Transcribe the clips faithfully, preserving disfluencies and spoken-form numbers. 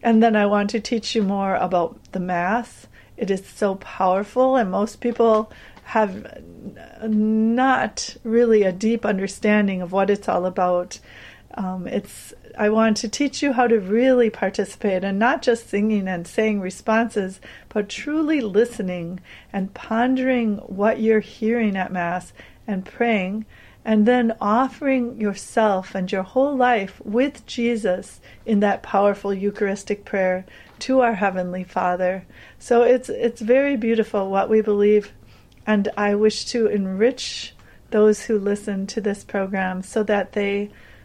And then I want to teach you more about the Mass. It is so powerful, and most people have not really a deep understanding of what it's all about. Um, it's I want to teach you how to really participate, and not just singing and saying responses, but truly listening and pondering what you're hearing at Mass and praying, and then offering yourself and your whole life with Jesus in that powerful Eucharistic prayer to our Heavenly Father. So it's it's very beautiful what we believe, and I wish to enrich those who listen to this program so that they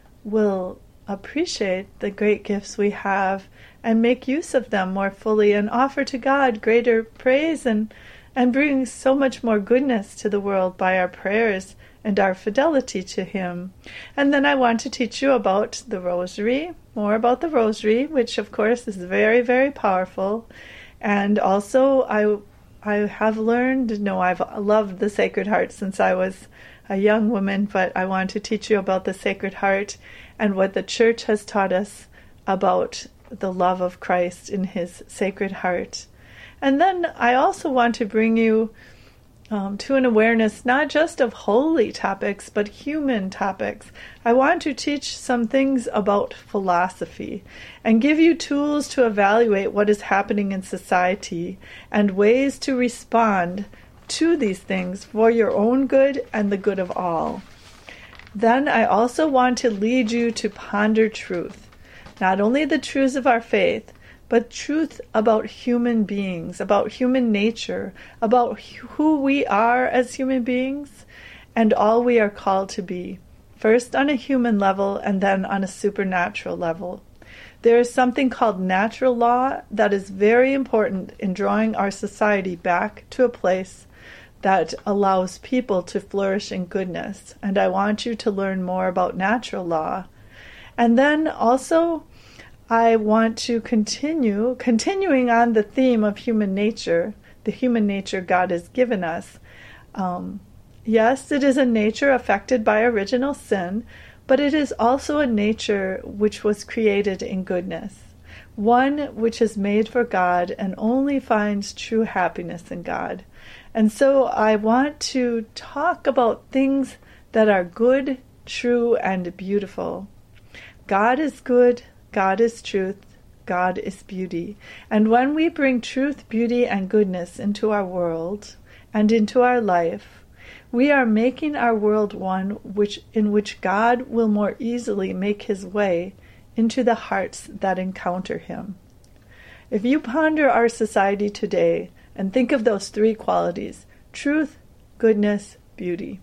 will appreciate the great gifts we have and make use of them more fully and offer to God greater praise and, and bring so much more goodness to the world by our prayers and our fidelity to Him. And then I want to teach you about the Rosary, more about the Rosary, which of course is very, very powerful. And also I I have learned, no, I've loved the Sacred Heart since I was a young woman, but I want to teach you about the Sacred Heart and what the Church has taught us about the love of Christ in His Sacred Heart. And then I also want to bring you um, to an awareness not just of holy topics, but human topics. I want to teach some things about philosophy and give you tools to evaluate what is happening in society and ways to respond to these things for your own good and the good of all. Then I also want to lead you to ponder truth, not only the truths of our faith, but truth about human beings, about human nature, about who we are as human beings, and all we are called to be, first on a human level and then on a supernatural level. There is something called natural law that is very important in drawing our society back to a place that allows people to flourish in goodness. And I want you to learn more about natural law. And then also, I want to continue, continuing on the theme of human nature, the human nature God has given us. Um, yes, it is a nature affected by original sin, but it is also a nature which was created in goodness, one which is made for God and only finds true happiness in God. And so I want to talk about things that are good, true, and beautiful. God is good, God is truth, God is beauty. And when we bring truth, beauty, and goodness into our world and into our life, we are making our world one which in which God will more easily make His way into the hearts that encounter Him. If you ponder our society today and think of those three qualities, truth, goodness, beauty,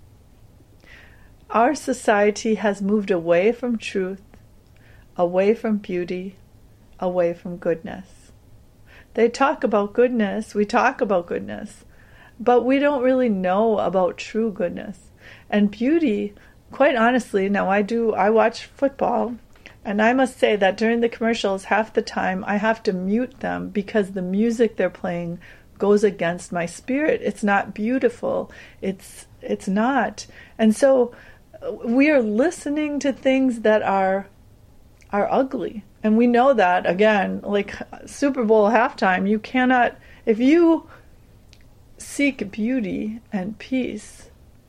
our society has moved away from truth, away from beauty, away from goodness. They talk about goodness, we talk about goodness, but we don't really know about true goodness. And beauty, quite honestly, now I do, I watch football, and I must say that during the commercials, half the time I have to mute them because the music they're playing goes against my spirit. It's not beautiful. It's it's not. And so we are listening to things that are are ugly. And we know that, again, like Super Bowl halftime, you cannot, if you seek beauty and peace,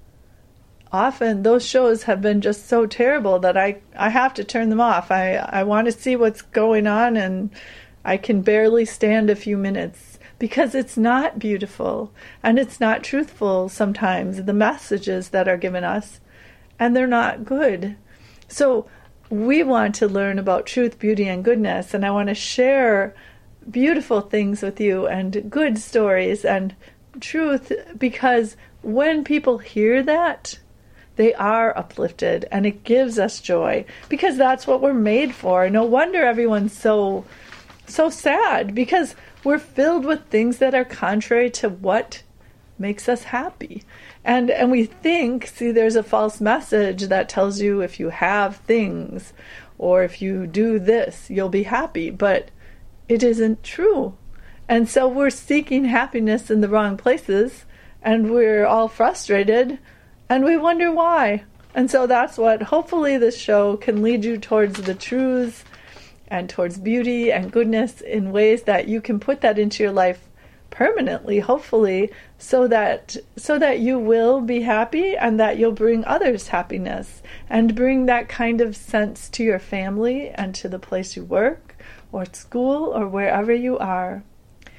often those shows have been just so terrible that I, I have to turn them off. I, I want to see what's going on, and I can barely stand a few minutes because it's not beautiful and it's not truthful sometimes, the messages that are given us, and they're not good. So we want to learn about truth, beauty, and goodness, and I want to share beautiful things with you and good stories and truth, because when people hear that, they are uplifted and it gives us joy, because that's what we're made for. No wonder everyone's so so sad, because we're filled with things that are contrary to what makes us happy. And and we think, see, there's a false message that tells you if you have things or if you do this, you'll be happy. But it isn't true. And so we're seeking happiness in the wrong places, and we're all frustrated, and we wonder why. And so that's what, hopefully this show can lead you towards the truths and towards beauty and goodness in ways that you can put that into your life permanently, hopefully, so that so that you will be happy and that you'll bring others happiness and bring that kind of sense to your family and to the place you work or at school or wherever you are.